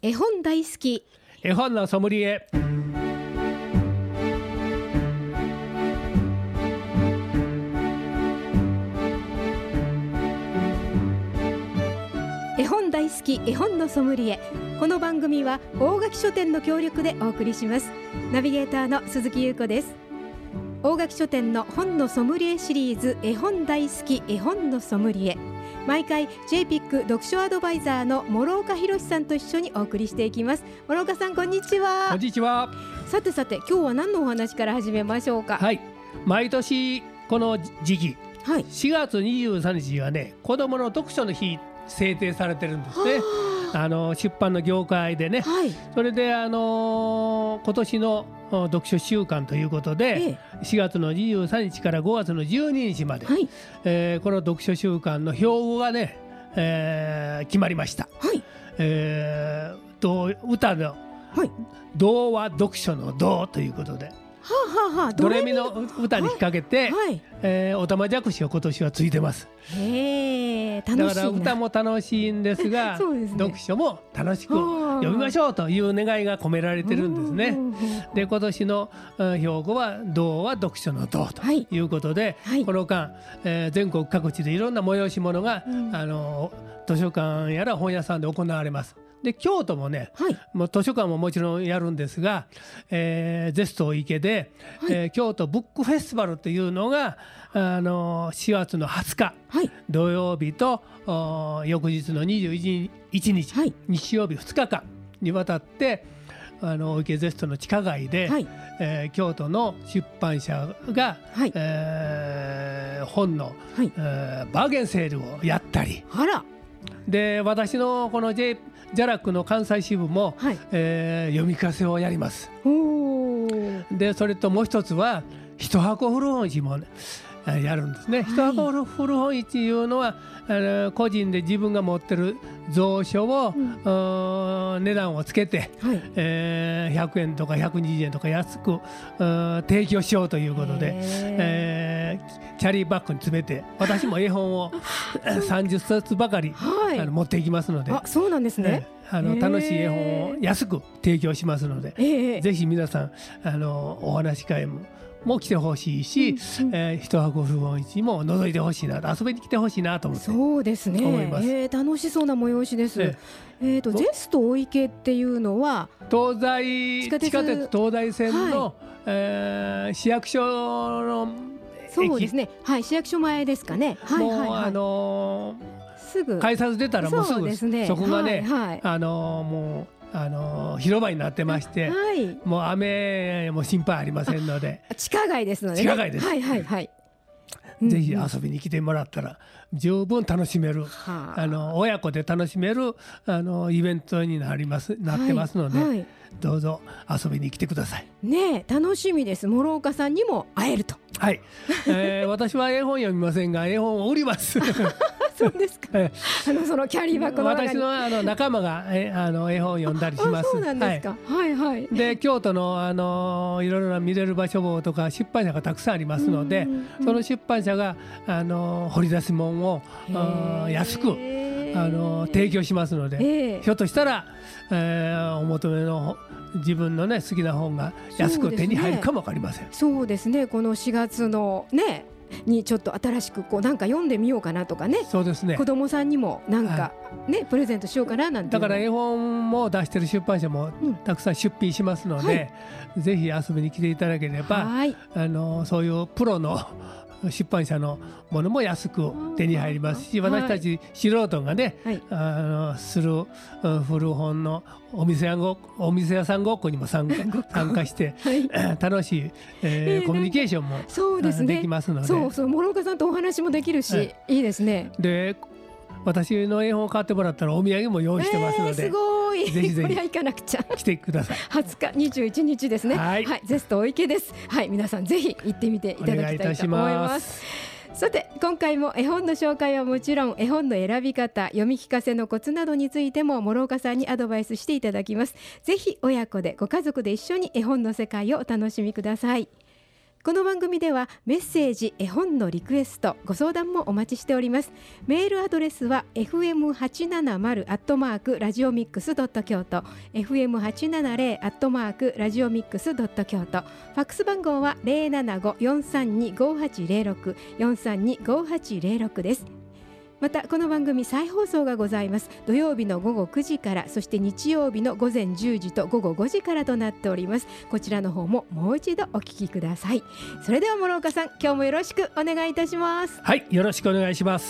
絵本大好き絵本のソムリエ。 絵本大好き絵本のソムリエ。この番組は大垣書店の協力でお送りします。ナビゲーターの鈴木優子です。大垣書店の本のソムリエシリーズ、絵本大好き絵本のソムリエ。毎回 JPIC 読書アドバイザーの諸岡博さんと一緒にお送りしていきます。諸岡さん、こんにちは。 こんにちは。 さて今日は何のお話から始めましょうか。 はい、毎年この時期、 はい、 4月23日がね、子どもの読書の日制定されてるんですね。出版の業界でね、はい、それで今年の読書週間ということで、4月の23日から5月の12日まで、はい、この読書週間の標語がね、決まりました。はい、歌の、はい、童話読書の童ということで、ドレミの歌に引っ掛けて、おたまじゃくしを今年はついてます。 楽しいな。 だから歌も楽しいんですがね、読書も楽しく読みましょうという願いが込められてるんですね。で、今年の標語は童話読書の童ということで、この間、全国各地でいろんな催し物が、図書館やら本屋さんで行われます。で、京都もね、もう図書館ももちろんやるんですが、ゼスト池で、京都ブックフェスティバルというのが4月の20日、土曜日と翌日の21日、日曜日2日間にわたって池ゼストの地下街で、京都の出版社が、本の、バーゲンセールをやったり、で、私のこのジャラックの関西支部も、読み聞かせをやります。で、それともう一つは一箱古本市も、やるんですね。一箱古本市というのは個人で自分が持ってる蔵書を、値段をつけて、100円とか120円とか安く提供しようということで、キャリーバッグに詰めて、私も絵本を30冊ばかり、持っていきますので。 そうなんですね。 楽しい絵本を安く提供しますので、ぜひ皆さんお話し会も来てほしいし、一箱古本市も覗いてほしいなと、遊びに来てほしいなと思って、 そうですね、 思います。 楽しそうな催しです。ゼスト大池っていうのは地下鉄東西線の、市役所の駅。 そうですね、市役所前ですかね。 もうすぐ改札出たらもうすぐ そこがね、もう広場になってまして、もう雨も心配ありませんので、 地下街ですので、 地下街です。ぜひ遊びに来てもらったら十分楽しめる、親子で楽しめるイベントになってますので、どうぞ遊びに来てください。 ねえ、楽しみです。諸岡さんにも会えると。 はい、私は絵本読みませんが絵本を売ります。 そうですか。そのキャリーバッグの中に私の仲間が絵本読んだりします。 そうなんですか。 で、京都のいろいろな見れる場所とか出版社がたくさんありますので、その出版社が掘り出し物を安く提供しますので、ひょっとしたら、お求めの自分のね好きな本が安く手に入るかもわかりません。 そうですね。この4月のねにちょっと新しくなんか読んでみようかなとかね。 そうですね。 子供さんにもなんかね、プレゼントしようかななんて。 だから絵本も出してる出版社もたくさん出品しますので、ぜひ遊びに来ていただければ、そういうプロの出版社のものも安く手に入りますし、私たち素人がね、する古本のお店屋さんごっこにも参加して楽しいコミュニケーションもできますので、 そう諸岡さんとお話もできるし、いいですね。 で、私の絵本を買ってもらったらお土産も用意してますので、 すごい。 ぜひぜひこれは行かなくちゃ。 来てください。 20日21日ですね。ゼスト大池です。皆さんぜひ行ってみていただきたいと思います。さて、今回も絵本の紹介はもちろん、絵本の選び方、読み聞かせのコツなどについても諸岡さんにアドバイスしていただきます。ぜひ親子でご家族で一緒に絵本の世界をお楽しみください。 この番組ではメッセージ、絵本のリクエスト、ご相談もお待ちしております。メールアドレスは fm870@radiomix.kyoto fm870@radiomix.kyoto、 ファックス番号は 075-432-5806 432-5806 です。またこの番組再放送がございます。土曜日の午後9時から、そして日曜日の午前10時と午後5時からとなっております。こちらの方ももう一度お聞きください。それでは諸岡さん、今日もよろしくお願いいたします。 はい、よろしくお願いします。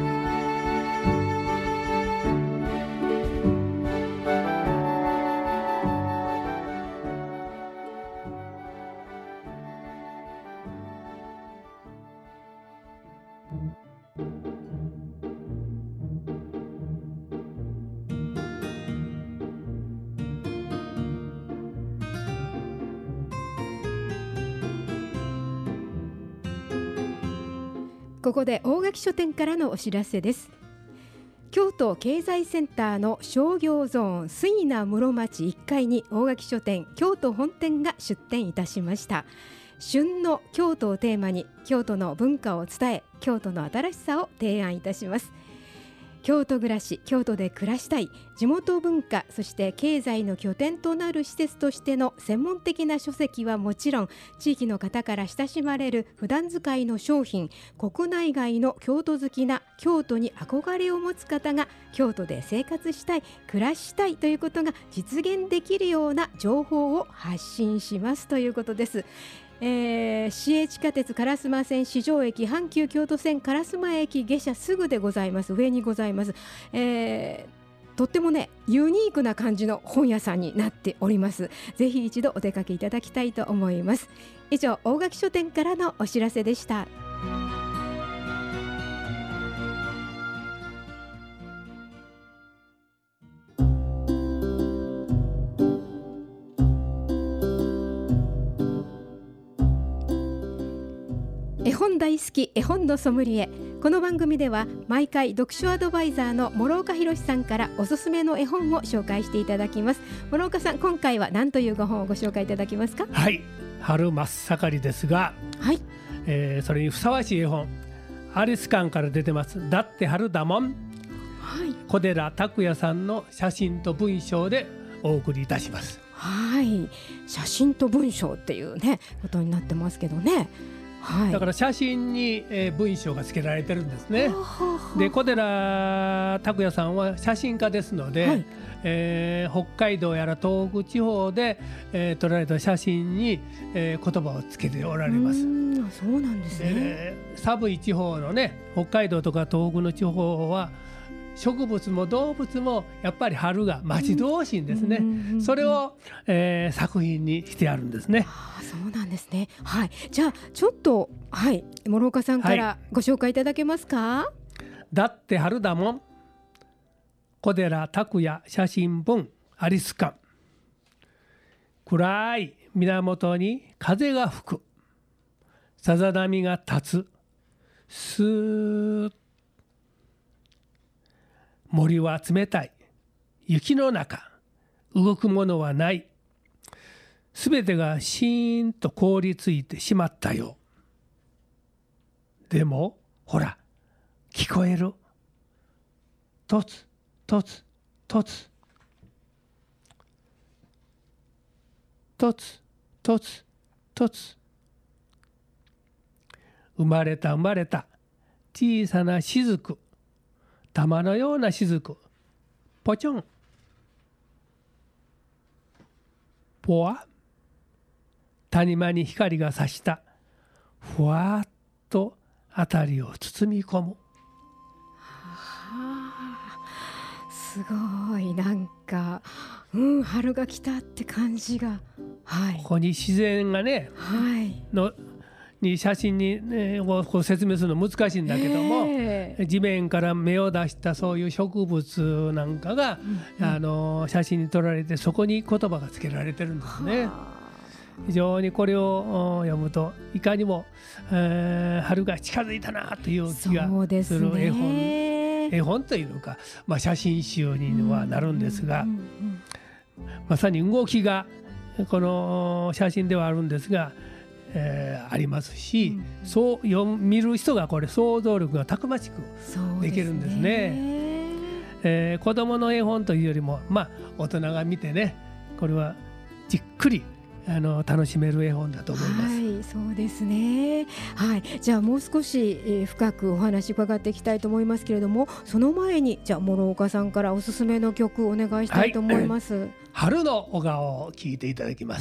ここで大垣書店からのお知らせです。京都経済センターの商業ゾーン水名室町1階に大垣書店京都本店が出店いたしました。旬の京都をテーマに京都の文化を伝え、京都の新しさを提案いたします。京都暮らし、京都で暮らしたい、地元文化、そして経済の拠点となる施設としての専門的な書籍はもちろん、地域の方から親しまれる普段使いの商品、国内外の京都好きな京都に憧れを持つ方が京都で生活したい、暮らしたいということが実現できるような情報を発信しますということです。市営地下鉄烏丸線四条駅、阪急京都線烏丸駅下車すぐでございます。上にございます。とってもね、ユニークな感じの本屋さんになっております。ぜひ一度お出かけいただきたいと思います。以上、大垣書店からのお知らせでした。絵本大好き、絵本のソムリエ。この番組では毎回読書アドバイザーの諸岡博さんからおすすめの絵本を紹介していただきます。諸岡さん、今回は何というご本をご紹介いただけますか？ はい、春真っ盛りですが、はい、それにふさわしい絵本、アリス館から出てます。だって春だもん、はい、小寺拓也さんの写真と文章でお送りいたします。 はい、写真と文章っていうねことになってますけどね。はい、 だから写真に、文章が付けられてるんですね。で、小寺拓也さんは写真家ですので、はい、北海道やら東北地方で、撮られた写真に、言葉をつけておられます。 そうなんですね。 寒い地方のね、北海道とか東北の地方は植物も動物もやっぱり春が待ち遠しいんですね。それを、作品にしてあるんですね。 そうなんですね。はい、じゃあちょっと、はい、諸岡さんからご紹介いただけますか？はい、 だって春だもん、小寺拓也写真本アリス館。暗い源に風が吹く、さざ波が立つ、スーッ、森は冷たい、雪の中、動くものはない、すべてがシーンと凍りついてしまったよ。でもほら、聞こえる。とつとつとつとつとつとつ、生まれた小さな雫、玉のような雫、ポチョン、ポワ、谷間に光が差した、ふわっとあたりを包み込む。 すごい、なんか、春が来たって感じが、はい、 ここに自然がね、はい、に写真に、こう説明するの難しいんだけども、地面から芽を出したそういう植物なんかが、写真に撮られて、そこに言葉がつけられてるんですね。非常にこれを読むといかにも、春が近づいたなという気がする絵本というか、写真集にはなるんですが、まさに動きがこの写真ではあるんですが、 ありますし、そう見る人がこれ想像力がたくましくできるんですね。子どもの絵本というよりも、大人が見てね、これはじっくり楽しめる絵本だと思います。 はい、そうですね。はい、じゃあもう少し、深くお話伺っていきたいと思いますけれども、その前にじゃあ諸岡さんからおすすめの曲お願いしたいと思います。 春の小川を聞いていただきます。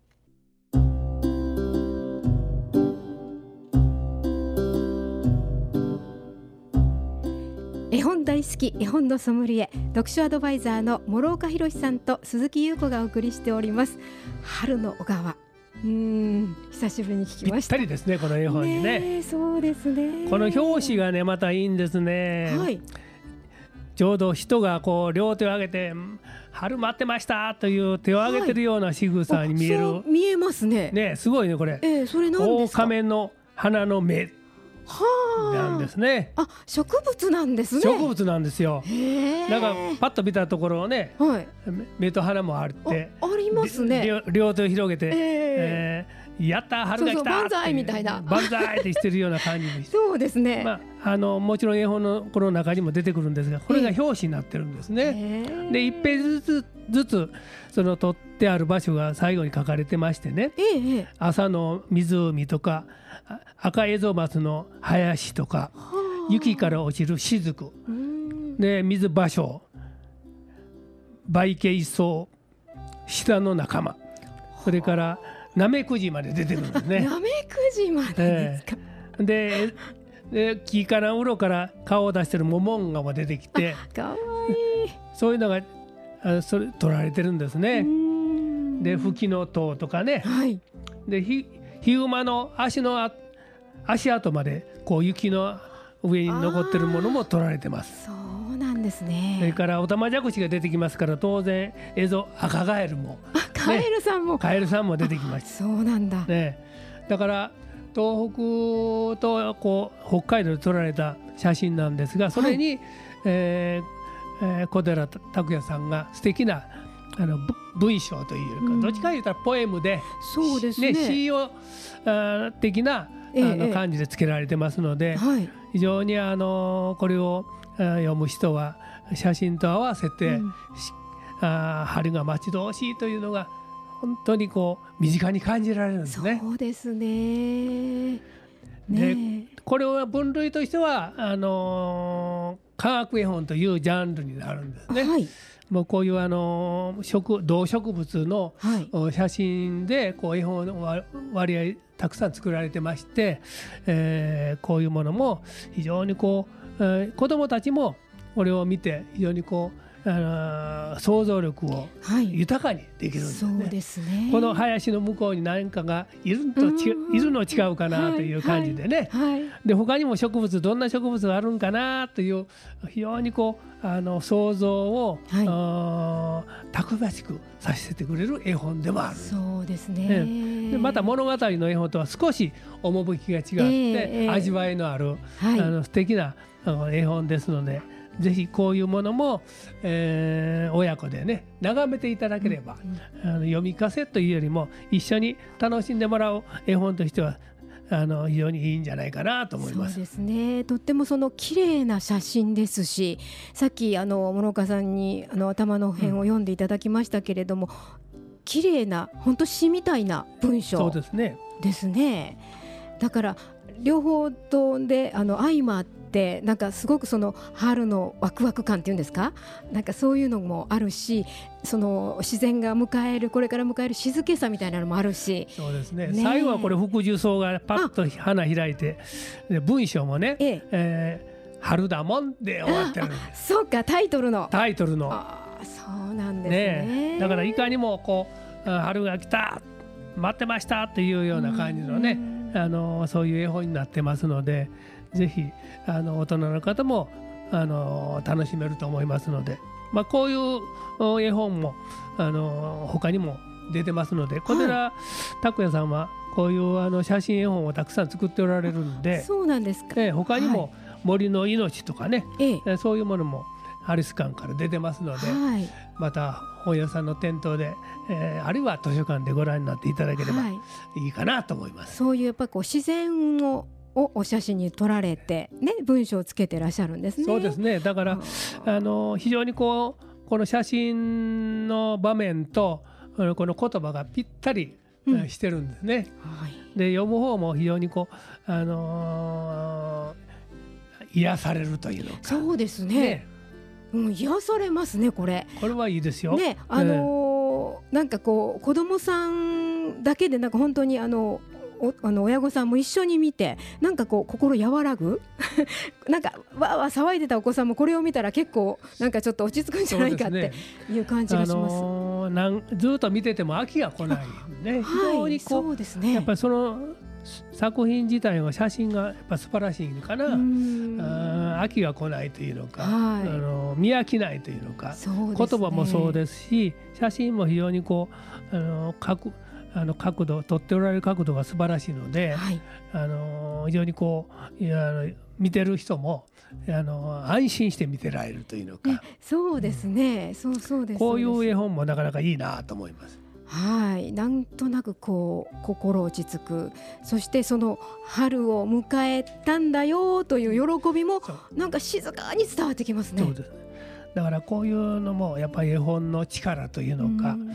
絵本大好き絵本のソムリエ、読書アドバイザーの諸岡博さんと鈴木優子がお送りしております。春の小川、久しぶりに聞きました。 ぴったりですね、この絵本にね。 そうですね。 この表紙がねまたいいんですね。 はい、 ちょうど人がこう両手を上げて春待ってましたという手を上げてるような仕草に見える、 そう見えますね。 ね、すごいねこれ。 それ何ですか？ オオカメの花の芽なんですね。 植物なんですね。 植物なんですよ。なんかパッと見たところをね、芽と花もあって、 ありますね。 両手を広げて、やった春が来た万歳みたいな、 万歳ってしてるような感じでそうですね。 もちろん絵本のこの中にも出てくるんですが、これが表紙になってるんですね。で1ページずつその取ってある場所が最後に書かれてましてね、朝の湖とか赤エゾマツの林とか、雪から落ちる雫で水芭蕉、バイケイソウ、下の仲間、それからナメクジまで出てくるんですね。 ナメクジまでですか。 で木から鱗から顔を出してるモモンガも出てきて、 かわいい、 そういうのがそれ取られてるんですね。でフキノトウとかね、でヒグマの足跡までこう雪の上に残ってるものも取られてます。 そうなんですね。 それからオタマジャクシが出てきますから、当然赤ガエルも、 カエルさんも、 カエルさんも出てきました。 そうなんだ、 だから東北とこう北海道で撮られた写真なんですが、それに、小寺拓也さんが素敵な文章というか、どっちかというとポエムで、 そうですね、 詩を的な感じでつけられてますので、非常にこれを読む人は写真と合わせて、春が待ち遠しいというのが本当にこう身近に感じられるんですね。 そうですね。 でこれは分類としては科学絵本というジャンルになるんですね。もうこういう動植物の写真でこう絵本の割合たくさん作られてまして、こういうものも非常にこう、子どもたちもこれを見て非常にこう想像力を豊かにできるんですね。 そうですね。 この林の向こうに何かがいるの違うかなという感じでね、で他にも植物、どんな植物があるんかなという非常にこう想像を、たくましくさせてくれる絵本でもある。 そうですね。 でまた物語の絵本とは少し趣が違って、味わいのある、素敵な絵本ですので、ぜひこういうものも、親子でね眺めていただければ、読み聞かせというよりも一緒に楽しんでもらう絵本としては非常にいいんじゃないかなと思います。 そうですね。とっても綺麗な写真ですし、さっき諸岡さんに頭の辺を読んでいただきましたけれども、綺麗な本当詩みたいな文章そうですね。 ですね。だから両方とで相まって、なんかすごく春のワクワク感っていうんですか、なんかそういうのもあるし、自然がこれから迎える静けさみたいなのもあるし。 そうですね。最後はこれ福寿草がパッと花開いて、文章もね、春だもんで終わってるんです。 そうか、タイトルのそうなんですね。 だからいかにもこう春が来た、待ってましたっていうような感じのね、そういう絵本になってますので、ぜひ大人の方も楽しめると思いますので、こういう絵本も他にも出てますので、小寺拓也さんはこういう写真絵本をたくさん作っておられるんで。 そうなんですか。 他にも森の命とかね、そういうものもアリス館から出てますので、また本屋さんの店頭で、あるいは図書館でご覧になっていただければいいかなと思います。 そういうやっぱり自然をお写真に撮られて、ね、文章をつけてらっしゃるんですね。 そうですね。だから非常にこの写真の場面とこの言葉がぴったりしてるんですね。で読む方も非常に癒されるというのか。 そうですね。癒されますねこれはいいですよ。 ね、なんか子供さんだけでなんか本当に親御さんも一緒に見てなんか心和らぐなんかわーわー騒いでたお子さんもこれを見たら結構なんかちょっと落ち着くんじゃないかっていう感じがします。 ずっと見てても飽きが来ないね。非常にそうですね。 やっぱりその作品自体は写真がやっぱ素晴らしいのかな。飽きが来ないというのか、見飽きないというのか、言葉もそうですし写真も非常に角度撮っておられる角度が素晴らしいので、非常に見てる人も安心して見てられるというのか。 そうですね、そうです。 こういう絵本もなかなかいいなと思います。 なんとなく心落ち着く。そしてその春を迎えたんだよという喜びもなんか静かに伝わってきますね。 そうです。だからこういうのもやっぱり絵本の力というのか、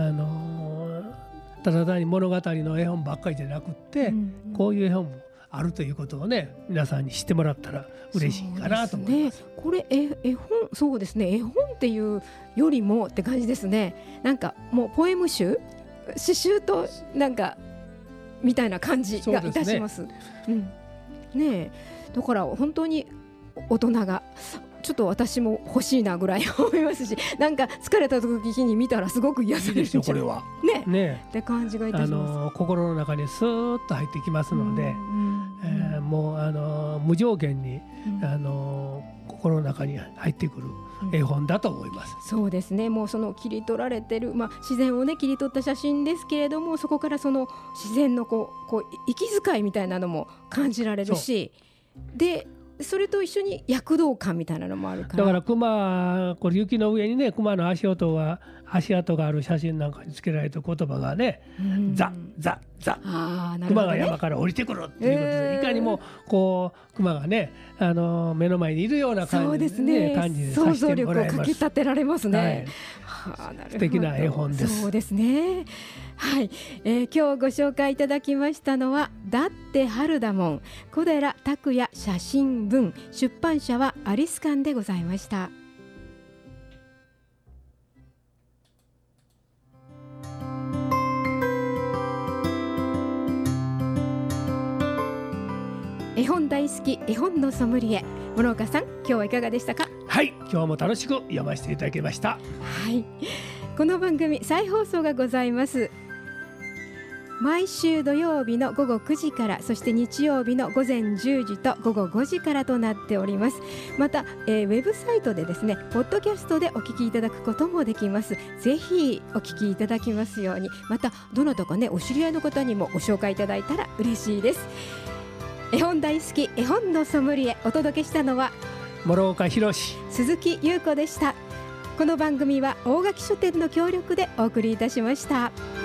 ただ単に物語の絵本ばっかりじゃなくって、こういう絵本もあるということをね皆さんに知ってもらったら嬉しいかなと思います。 これ絵本、そうですね、絵本っていうよりもって感じですね。なんかもうポエム集、詩集となんかみたいな感じがいたします。ね、だから本当に大人がちょっと私も欲しいなぐらい思いますし、なんか疲れた時に見たらすごく癒されるんじゃないねって感じがいたします。 心の中にスーッと入ってきますので、もう無条件に心の中に入ってくる絵本だと思います。 そうですね。もうその切り取られてる、自然をね切り取った写真ですけれども、そこからその自然の息遣いみたいなのも感じられるし、でそれと一緒に躍動感みたいなのもあるから。 だからこれ雪の上にね熊の足跡がある写真なんかにつけられた言葉がね、ザザザ、熊が山から降りてくるっていうことで、いかにも熊がね目の前にいるような感じで感じでさせてもらいます。想像力をかき立てられますね。素敵な絵本です。 そうですね。今日ご紹介いただきましたのはだって春だもん、小寺拓也写真文、出版社はアリス館でございました。絵本大好き絵本のソムリエ諸岡さん、今日はいかがでしたか？ 今日も楽しく読ませていただきました。 この番組再放送がございます。毎週土曜日の午後9時から、そして日曜日の午前10時と午後5時からとなっております。また、ウェブサイトでですねポッドキャストでお聞きいただくこともできます。ぜひお聞きいただきますように、またどなたかねお知り合いの方にもご紹介いただいたら嬉しいです。絵本大好き絵本のソムリエ、お届けしたのは諸岡博史、 鈴木優子でした。この番組は大垣書店の協力でお送りいたしました。